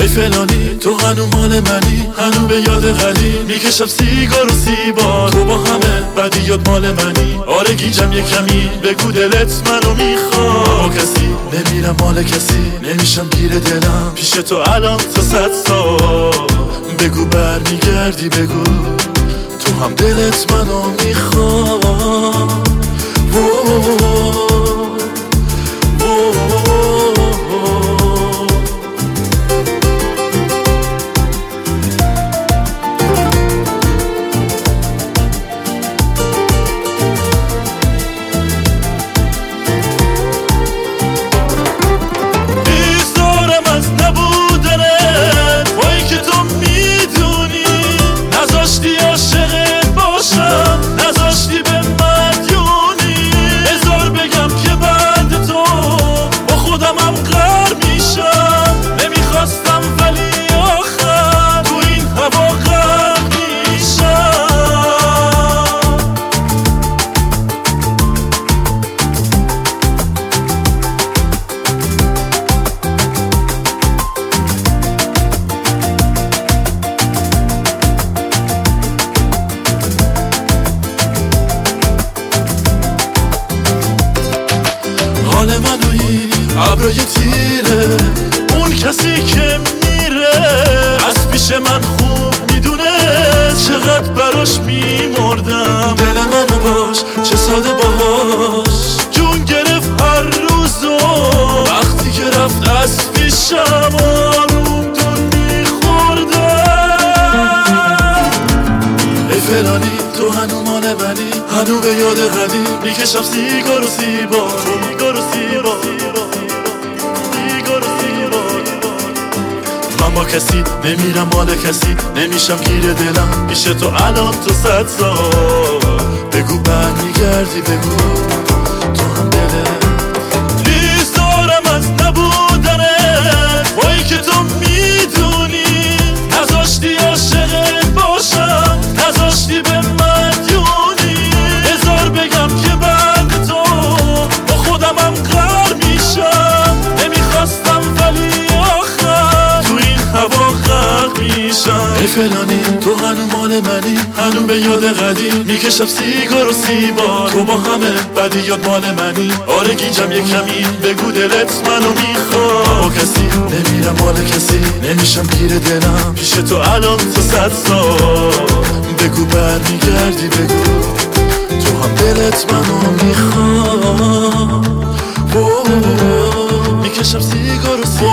ای فلانی تو هنو مال منی، هنو به یاد قدیم میکشم سیگار و سیبار، تو با همه بدیات مال منی. آره گیجم یه کمی بگو دلت منو میخواد، با کسی نمیرم مال کسی، نمیشم گیر دلم پیش تو الان تا 100 سال. بگو برمیگردی بگو تو هم دلت منو میخواد. حال منوی ابرای تیره، اون کسی که میره از پیش من خوب میدونه چقدر براش میمردم. دل منو باش چه ساده باهاش جون گرفت هر روزو، وقتی که رفت از پیشم آروم دون میخوردم. ای فلانی تو هنو مال منی، هنو به یاد قدیم میکشم سیگار و سیبار، من با کسی نمیرم مال کسی، نمیشم گیر دلم پیش تو الان تا 100 سال. بگو برمیگردی بگو تو هم دلت لیز دارم از نبودنت، وای که تو میدونی نذاشتی عاشقت باشم، نذاشتی به مدیونی. هزار بگم که بعد تو با خودمم غر میشم، نمیخواستم ولی آخر تو این هوا غرق میشم. ای فلانی تو هنو مال منی، هنو به یاد قدیم میکشم سیگار و سیبار، تو با همه بدیات مال منی. آره گیجم یه کمی بگو دلت منو میخواد، با کسی نمیرم مال کسی، نمیشم گیر دلم پیش تو الان تا 100 سال. بگو برمیگردی بگو تو هم دلت منو میخواد. میکشم سیگار و سیبار